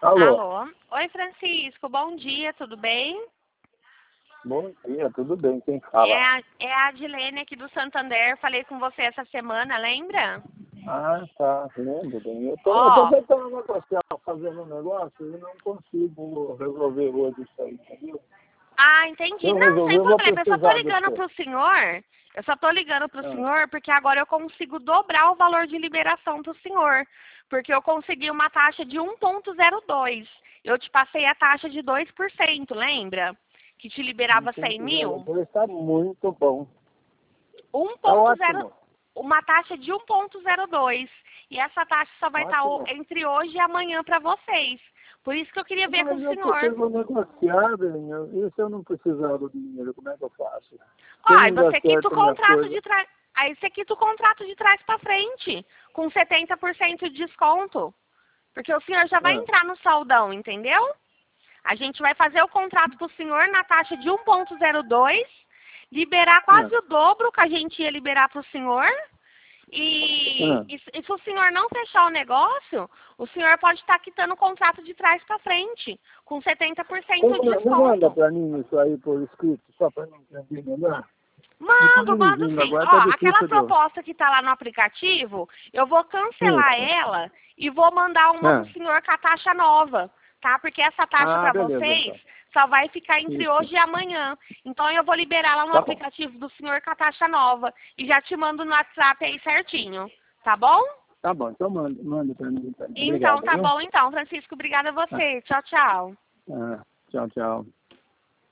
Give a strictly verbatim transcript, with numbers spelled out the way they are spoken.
Alô. Alô. Oi, Francisco. Bom dia, tudo bem? Bom dia, tudo bem? Quem É fala? a, é a Adilene aqui do Santander. Falei com você essa semana, lembra? Ah, tá. Lembro bem. Eu tô, eu tô Ó, tentando negociar, fazendo um negócio e não consigo resolver hoje isso aí, entendeu? ah, Se entendi. eu Não, resolver, sem eu vou problema. Eu só tô precisar do ligando seu. pro senhor. Eu só tô ligando pro Ah, senhor porque agora eu consigo dobrar o valor de liberação pro senhor. Porque eu consegui uma taxa de um ponto zero dois. Eu te passei a taxa de dois por cento, lembra? Que te um liberava cem ponto zero mil. dois está muito bom. um Tá ponto zero, ótimo. uma taxa de um ponto zero dois. E essa taxa só vai estar o- Ótimo. entre hoje e amanhã para vocês. Por isso que eu queria ver com Mas o eu senhor. preciso negociar, bem. E se eu não precisar do dinheiro, como é que eu faço? Ó, Se aí não der você quita o certo minhas contrato de coisas. trás. Aí você quita o contrato de trás para frente, com setenta por cento de desconto. Porque o senhor já vai Ah, entrar no saldão, entendeu? A gente vai fazer o contrato para o senhor na taxa de um ponto zero dois, liberar ah, quase o dobro que a gente ia liberar para o senhor. E, ah. e, se e se o senhor não fechar o negócio, o senhor pode estar quitando o contrato de trás para frente, com setenta por cento Como de é? Não manda desconto. para mim isso aí por escrito, só para não entender melhor? Eu tô Mando, mando dirigindo sim. agora, tá Ó, aquela difícil de eu... proposta que está lá no aplicativo, eu vou cancelar Isso. ela e vou mandar uma para Ah, o senhor com a taxa nova, tá? Porque essa taxa ah, para beleza, vocês então. só vai ficar entre Isso. hoje e amanhã. Então eu vou liberar lá no Tá bom. aplicativo do senhor com a taxa nova e já te mando no WhatsApp aí certinho, tá bom? Tá bom, então manda, manda para mim. Então. Então, Obrigado, tá viu? bom então, Francisco. Obrigada a Ah, você. Tchau, tchau. ah, tchau, tchau.